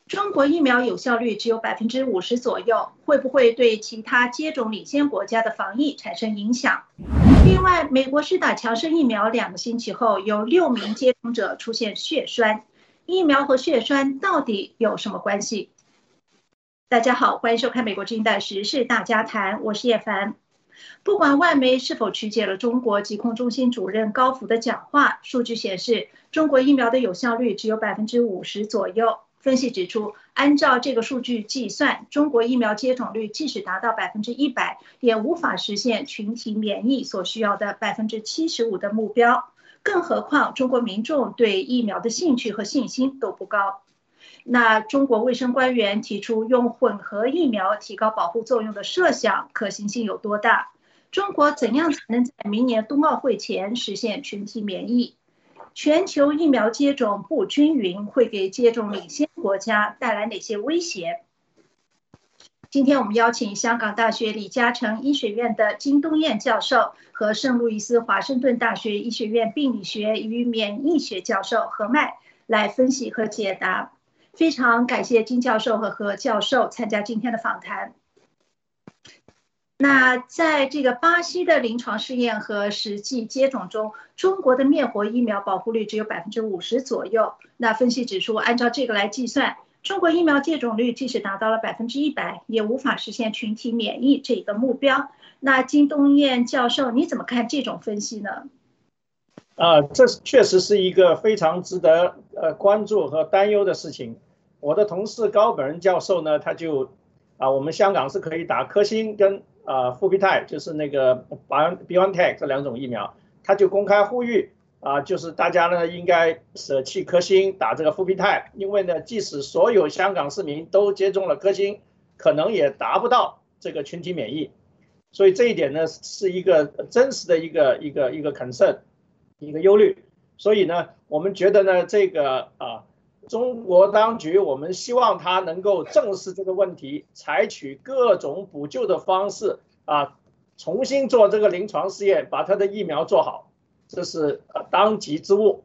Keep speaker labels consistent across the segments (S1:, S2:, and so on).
S1: 中国疫苗有效率只有50%左右，会不会对其他接种领先国家的防疫产生影响？另外，美国施打强生疫苗2个星期后，有6名接种者出现血栓，疫苗和血栓到底有什么关系？大家好，欢迎收看美国之音的时事大家谈，我是叶凡。不管外媒是否曲解了中国疾控中心主任高福的讲话，数据显示，中国疫苗的有效率只有50%左右。分析指出，按照这个数据计算，中国疫苗接种率即使达到100%，也无法实现群体免疫所需要的75%的目标。更何况，中国民众对疫苗的兴趣和信心都不高。那中国卫生官员提出用混合疫苗提高保护作用的设想，可行性有多大？中国怎样才能在明年冬奥会前实现群体免疫？全球疫苗接种不均匀会给接种领先国家带来哪些威胁？今天我们邀请香港大学李嘉诚医学院的金东彦教授和圣路易斯华盛顿大学医学院病理学与免疫学教授何麦来分析和解答。非常感谢金教授和何教授参加今天的访谈。那在这个巴西的临床试验和实际接种中，中国的灭活疫苗保护率只有50%左右。那分析指出，按照这个来计算，中国疫苗接种率即使达到了100%，也无法实现群体免疫这个目标。那金东彦教授，你怎么看这种分析呢？
S2: 这确实是一个非常值得关注和担忧的事情。我的同事高本恩教授呢，他就我们香港是可以打科兴跟复必泰，就是那个 BioNTech 这2种疫苗，他就公开呼吁就是大家呢应该舍弃科兴，打这个复必泰，因为呢，即使所有香港市民都接种了科兴，可能也达不到这个群体免疫。所以这一点呢，是一个真实的一个 concern， 一个忧虑。所以呢，我们觉得呢，这个中国当局，我们希望他能够正视这个问题，采取各种补救的方式重新做这个临床试验，把他的疫苗做好，这是当急之务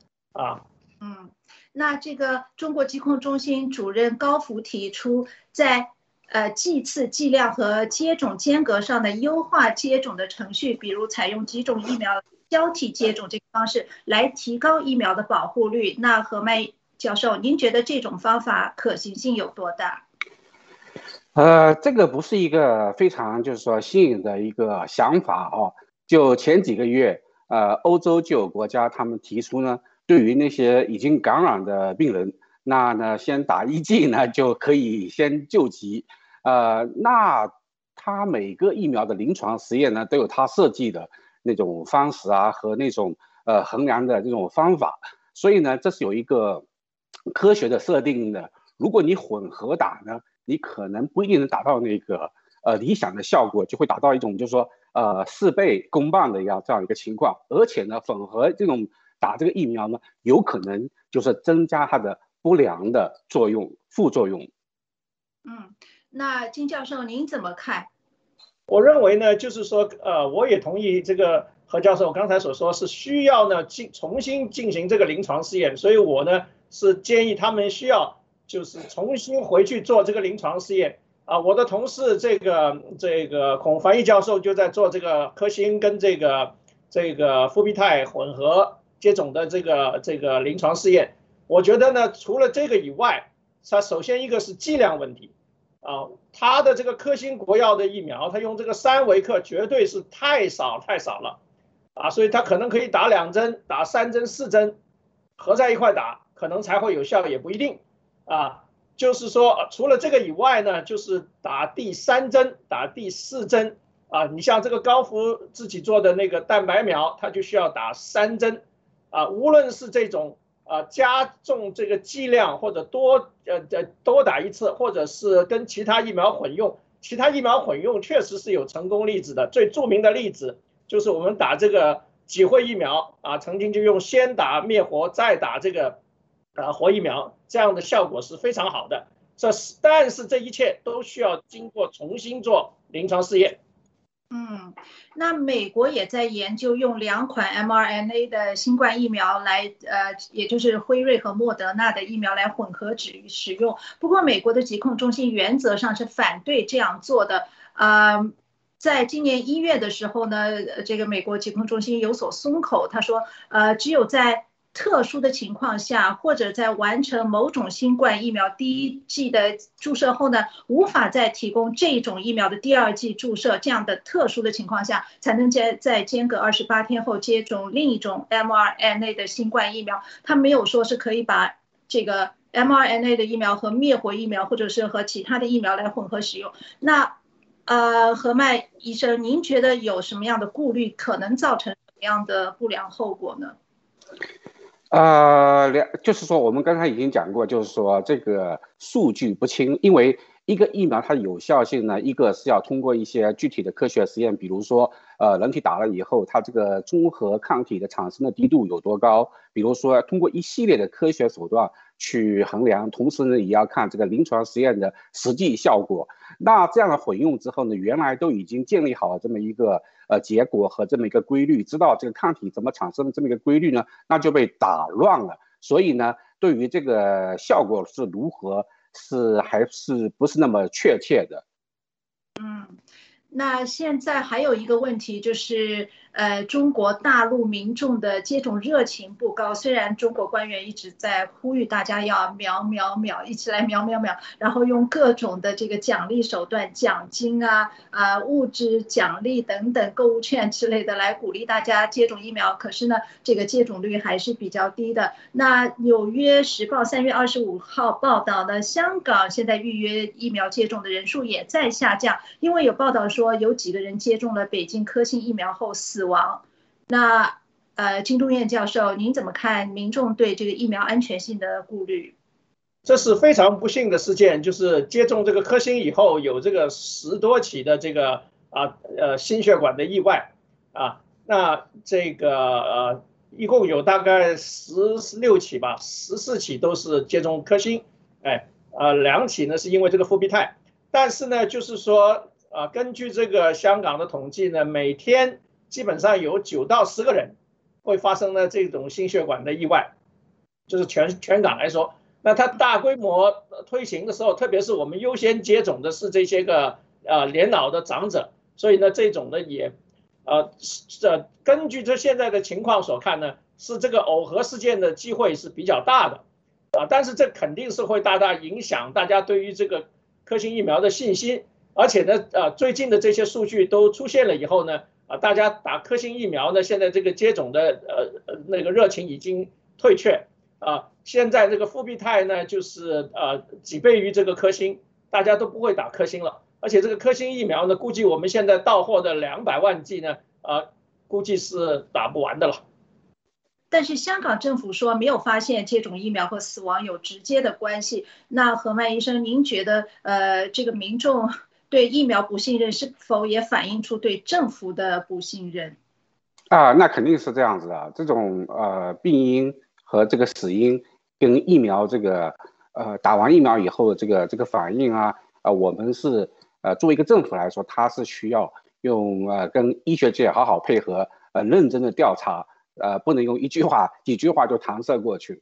S1: 那这个中国疾控中心主任高福提出，在剂次、剂量和接种间隔上的优化接种的程序，比如采用几种疫苗交替接种这个方式，来提高疫苗的保护率。那何麦教授，您觉得这种方法可行性有多大？
S3: 这个不是一个非常就是说新颖的一个想法就前几个月，欧洲就有国家他们提出呢，对于那些已经感染的病人，那呢先打1剂呢就可以先救急。那他每个疫苗的临床实验呢都有他设计的那种方式和那种衡量的这种方法，所以呢这是有一个科学的设定的。如果你混合打呢，你可能不一定能达到那个理想的效果，就会达到一种就是说事倍功半的这样一个情况。而且呢，混合这种打这个疫苗呢，有可能就是增加它的不良的作用、副作用。
S1: 那金教授您怎么看？
S2: 我认为呢，就是说我也同意这个何教授刚才所说，是需要呢重新进行这个临床试验，所以我呢是建议他们需要就是重新回去做这个临床试验我的同事这个孔繁毅教授就在做这个科兴跟这个复必泰混合接种的这个临床试验。我觉得呢，除了这个以外，它首先一个是剂量问题它的这个科兴国药的疫苗，它用这个3微克绝对是太少了所以它可能可以打2针、打3针、4针合在一块打，可能才会有效，也不一定就是说除了这个以外呢，就是打第3针、打第4针你像这个高福自己做的那个蛋白苗，它就需要打3针无论是这种加重这个剂量，或者多打1次，或者是跟其他疫苗混用。其他疫苗混用确实是有成功例子的，最著名的例子就是我们打这个几惠疫苗曾经就用先打灭活再打这个活疫苗，这样的效果是非常好的。但是这一切都需要经过重新做临床试验
S1: 嗯，那美国也在研究用2款 mRNA 的新冠疫苗来，也就是辉瑞和莫德纳的疫苗来混合使用。不过，美国的疾控中心原则上是反对这样做的。在今年1月的时候呢，这个美国疾控中心有所松口，他说，只有在特殊的情况下，或者在完成某种新冠疫苗第1剂的注射后呢，无法再提供这种疫苗的第2剂注射，这样的特殊的情况下，才能在间隔28天后接种另一种 mRNA 的新冠疫苗。他没有说是可以把这个 mRNA 的疫苗和灭活疫苗，或者是和其他的疫苗来混合使用。那何麦医生，您觉得有什么样的顾虑，可能造成什么样的不良后果呢？
S3: 就是说我们刚才已经讲过，就是说这个数据不清，因为一个疫苗它的有效性呢，一个是要通过一些具体的科学实验，比如说人体打了以后，它这个中和抗体的产生的滴度有多高，比如说通过一系列的科学手段去衡量，同时呢也要看这个临床实验的实际效果。那这样的混用之后呢，原来都已经建立好了这么一个结果和这么一个规律，知道这个抗体怎么产生的这么一个规律呢，那就被打乱了。所以呢，对于这个效果是如何，还是不是那么确切的。
S1: 那现在还有一个问题就是，中国大陆民众的接种热情不高。虽然中国官员一直在呼吁大家要秒秒秒，一起来秒秒秒，然后用各种的这个奖励手段、奖金物质奖励等等、购物券之类的来鼓励大家接种疫苗，可是呢，这个接种率还是比较低的。那《纽约时报》3月25号报道呢，香港现在预约疫苗接种的人数也在下降，因为有报道说有几个人接种了北京科兴疫苗后死亡。那金钟燕教授，您怎么看民众对这个疫苗安全性的顾虑？
S2: 这是非常不幸的事件，就是接种这个科兴以后，有这个10多起的这个心血管的意外那这个一共有大概16起吧，14起都是接种科兴，2起呢是因为这个复必泰。但是呢，就是说根据这个香港的统计呢，每天基本上有9到10个人会发生呢这种心血管的意外，就是全港来说。那它大规模推行的时候，特别是我们优先接种的是这些个年老的长者，所以呢这种呢也根据这现在的情况所看呢，是这个耦合事件的机会是比较大的但是这肯定是会大大影响大家对于这个科兴疫苗的信心。而且呢最近的这些数据都出现了以后呢大家打科兴疫苗呢，现在这个接种的那个热情已经退却现在这个复必泰呢，就是几倍于这个科兴，大家都不会打科兴了。而且这个科兴疫苗呢，估计我们现在到货的200万剂呢，估计是打不完的了。
S1: 但是香港政府说没有发现接种疫苗和死亡有直接的关系。那何麦医生，您觉得这个民众对疫苗不信任，是否也反映出对政府的不信任？
S3: 那肯定是这样子的。这种病因和这个死因跟疫苗这个打完疫苗以后这个反应我们是作为一个政府来说，它是需要用跟医学界好好配合，认真的调查，不能用几句话就搪塞过去。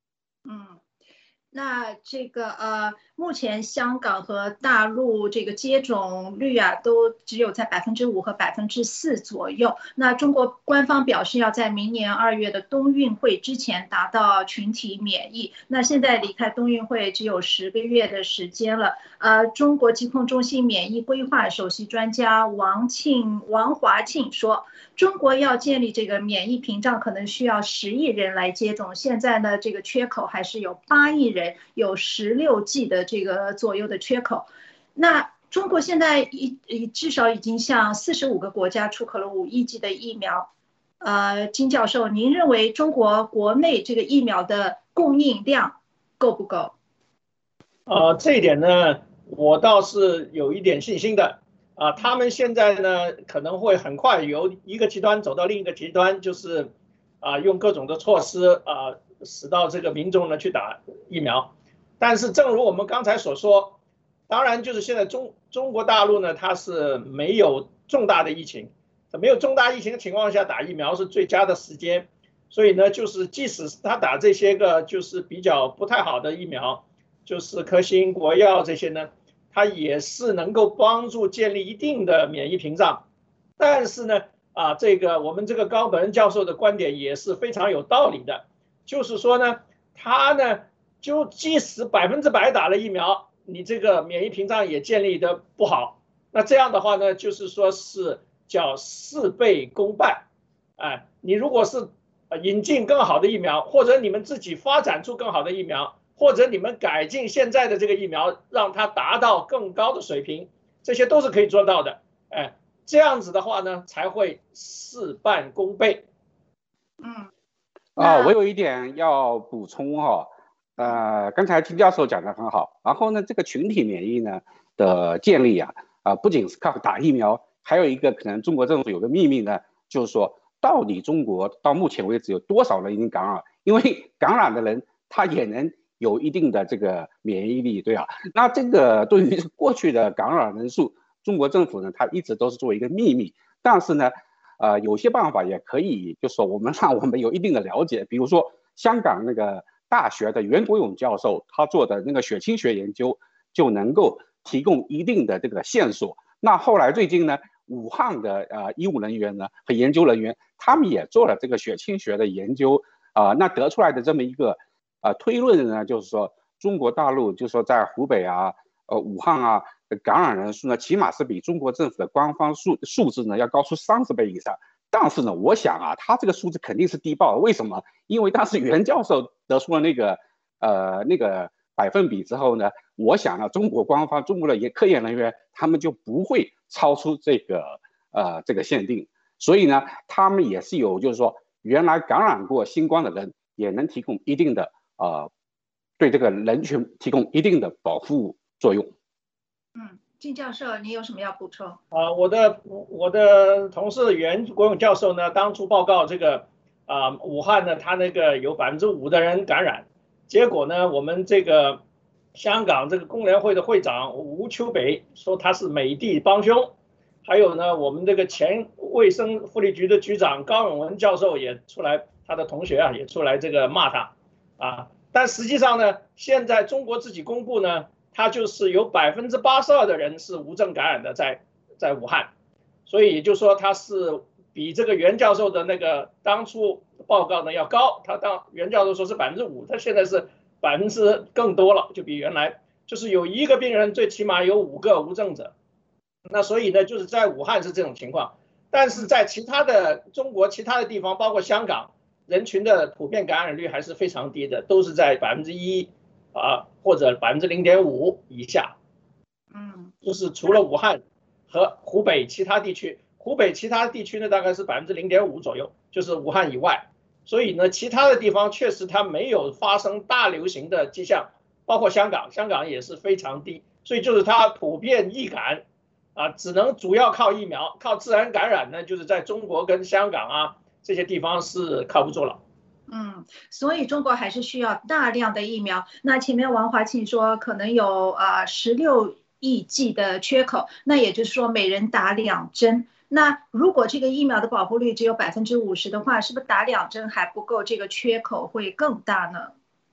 S1: 那这个目前香港和大陆这个接种率都只有在5%和4%左右。那中国官方表示要在明年2月的冬运会之前达到群体免疫。那现在离开冬运会只有10个月的时间了。中国疾控中心免疫规划首席专家王华庆说，中国要建立这个免疫屏障，可能需要10亿人来接种。现在呢，这个缺口还是有8亿人。有16剂的这个左右的缺口。那中国现在至少已经向45个国家出口了5亿剂的疫苗。金教授，您认为中国国内这个疫苗的供应量够不够？
S2: 这一点呢，我倒是有一点信心的。他们现在呢可能会很快由一个极端走到另一个极端，就是用各种的措施使到这个民众呢去打疫苗。但是正如我们刚才所说，当然就是现在中国大陆呢，它是没有重大的疫情，没有重大疫情的情况下打疫苗是最佳的时间。所以呢，就是即使他打这些个就是比较不太好的疫苗，就是科兴、国药这些呢，它也是能够帮助建立一定的免疫屏障。但是呢，这个我们这个高本恩教授的观点也是非常有道理的，就是说呢，他呢就即使100%打了疫苗，你这个免疫屏障也建立的不好，那这样的话呢，就是说是叫事倍功半。你如果是引进更好的疫苗，或者你们自己发展出更好的疫苗，或者你们改进现在的这个疫苗，让它达到更高的水平，这些都是可以做到的。这样子的话呢，才会事半功倍。
S3: 我有一点要补充刚才金教授讲得很好。然后呢，这个群体免疫呢的建立不仅是靠打疫苗，还有一个可能中国政府有个秘密呢，就是说到底中国到目前为止有多少人已经感染？因为感染的人他也能有一定的这个免疫力，对啊。那这个对于过去的感染人数，中国政府呢，它一直都是作为一个秘密。但是呢，有些办法也可以，就是说让我们有一定的了解。比如说香港那个大学的袁国勇教授，他做的那个血清学研究，就能够提供一定的这个线索。那后来最近呢，武汉的医务人员呢和研究人员，他们也做了这个血清学的研究那得出来的这么一个推论呢，就是说中国大陆就是说在湖北武汉感染人数呢，起码是比中国政府的官方数字呢要高出30倍以上。但是呢，我想他这个数字肯定是低报。为什么？因为当时袁教授得出了那个百分比之后呢，我想中国官方、中国的科研人员他们就不会超出这个限定。所以呢，他们也是有，就是说原来感染过新冠的人也能提供一定的对这个人群提供一定的保护作用。
S1: 金教授，你有什么要补充？
S2: 我的同事袁国勇教授呢，当初报告这个武汉呢，他那个有5%的人感染，结果呢，我们这个香港这个工联会的会长吴秋北说他是美帝帮凶，还有呢，我们这个前卫生福利局的局长高永文教授也出来，他的同学也出来这个骂他但实际上呢，现在中国自己公布呢，它就是有82%的人是无症感染的在武汉，所以也就是说它是比这个袁教授的那个当初报告呢要高。袁教授说是5%，他现在是更多了，就比原来就是有1个病人最起码有5个无症者。那所以呢，就是在武汉是这种情况，但是在中国其他的地方，包括香港，人群的普遍感染率还是非常低的，都是在1%或者0.5%以下。就是除了武汉和湖北其他地区，湖北其他地区呢大概是0.5%左右，就是武汉以外。所以呢，其他的地方确实它没有发生大流行的迹象，包括香港也是非常低。所以就是它普遍易感只能主要靠疫苗，靠自然感染呢，就是在中国跟香港这些地方是靠不住了。
S1: 所以中国还是需要大量的疫苗。那前面王华庆说可能有16亿剂的缺口，那也就是说每人打2针。那如果这个疫苗的保护率只有50%的话，是不是打2针还不够，这个缺口会更大呢？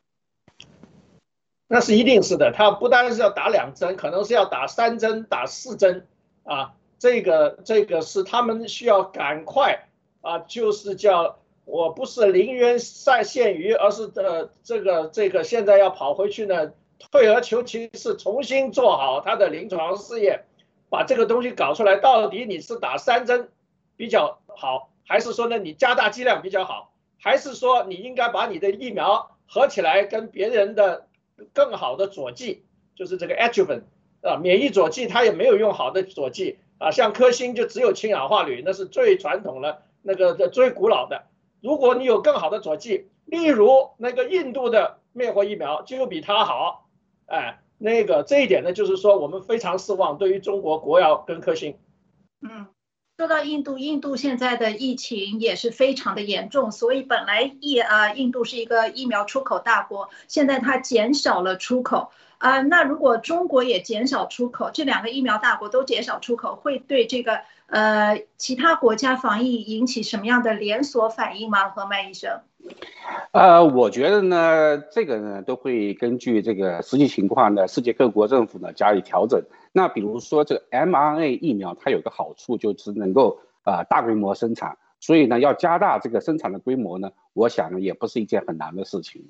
S2: 那是一定是的，它不单是要打2针，可能是要打3针、打4针这个是他们需要赶快就是叫我不是临渊羡鱼，而是这个现在要跑回去呢，退而求其次，重新做好他的临床试验，把这个东西搞出来。到底你是打3针比较好，还是说呢你加大剂量比较好，还是说你应该把你的疫苗合起来跟别人的更好的佐剂，就是这个 adjuvant 免疫佐剂，它也没有用好的佐剂像科兴就只有氢氧化铝，那是最传统的那个最古老的。如果你有更好的佐剂，例如那个印度的灭活疫苗就比它好，这一点呢，就是说我们非常失望，对于中国国药跟科兴。
S1: 说到印度现在的疫情也是非常的严重，所以本来印度是一个疫苗出口大国，现在它减少了出口那如果中国也减少出口，这两个疫苗大国都减少出口，会对这个其他国家防疫引起什么样的连锁反应吗？何麦医生？
S3: 我觉得呢，这个呢都会根据这个实际情况呢，世界各国政府呢加以调整。那比如说这个 mRNA 疫苗，它有个好处就是能够大规模生产，所以呢要加大这个生产的规模呢，我想呢也不是一件很难的事情。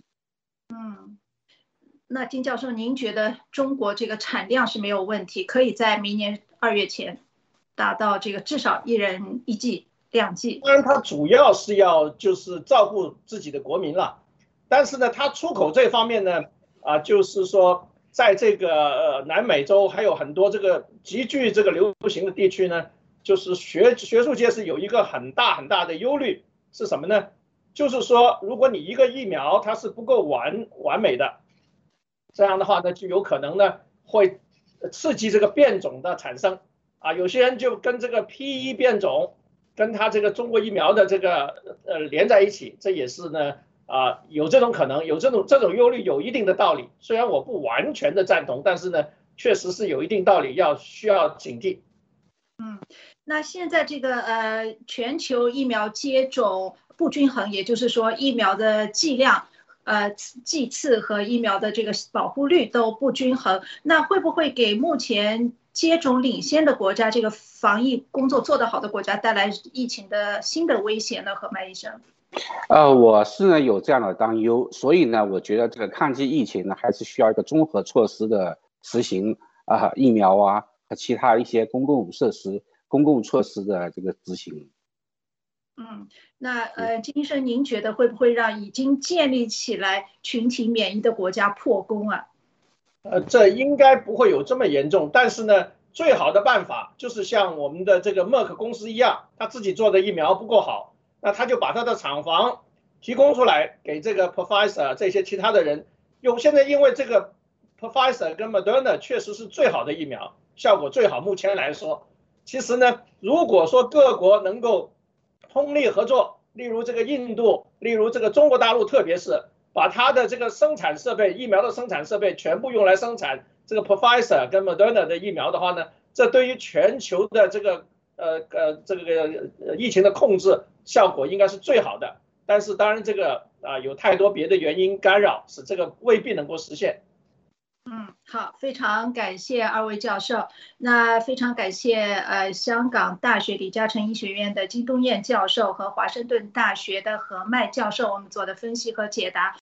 S1: 那金教授，您觉得中国这个产量是没有问题，可以在明年2月前达到这个至少1人1剂2剂？
S2: 当然，它主要是要就是照顾自己的国民了，但是呢，它出口这方面呢，就是说在这个南美洲还有很多这个极具这个流行的地区呢，就是学术界是有一个很大的忧虑，是什么呢？就是说，如果你一个疫苗它是不够完美的。这样的话呢，就有可能呢会刺激这个变种的产生有些人就跟这个 P1 变种跟他这个中国疫苗的这个连在一起，这也是呢有这种可能，有这种忧虑，有一定的道理。虽然我不完全的赞同，但是呢，确实是有一定道理，需要警惕。
S1: 那现在这个全球疫苗接种不均衡，也就是说疫苗的剂量。剂次和疫苗的这个保护率都不均衡，那会不会给目前接种领先的国家，这个防疫工作做得好的国家带来疫情的新的威胁呢？何麦医生？
S3: 我是呢有这样的担忧，所以呢，我觉得这个抗击疫情呢，还是需要一个综合措施的实行疫苗和其他一些公共设施、公共措施的这个执行。
S1: 那金医生，您觉得会不会让已经建立起来群体免疫的国家破功啊？
S2: 这应该不会有这么严重，但是呢，最好的办法就是像我们的这个默克公司一样，他自己做的疫苗不够好，那他就把他的厂房提供出来给这个 Pfizer 这些其他的人用。现在因为这个 Pfizer 跟 Moderna 确实是最好的疫苗，效果最好。目前来说，其实呢，如果说各国能够通力合作，例如这个印度，例如这个中国大陆，特别是把它的这个生产设备，疫苗的生产设备全部用来生产这个 Pfizer 跟 Moderna 的疫苗的话呢，这对于全球的这个疫情的控制效果应该是最好的。但是当然这个有太多别的原因干扰，使这个未必能够实现。
S1: 好，非常感谢2位教授。那非常感谢香港大学李嘉诚医学院的金东彦教授和华盛顿大学的何麦教授，我们做的分析和解答。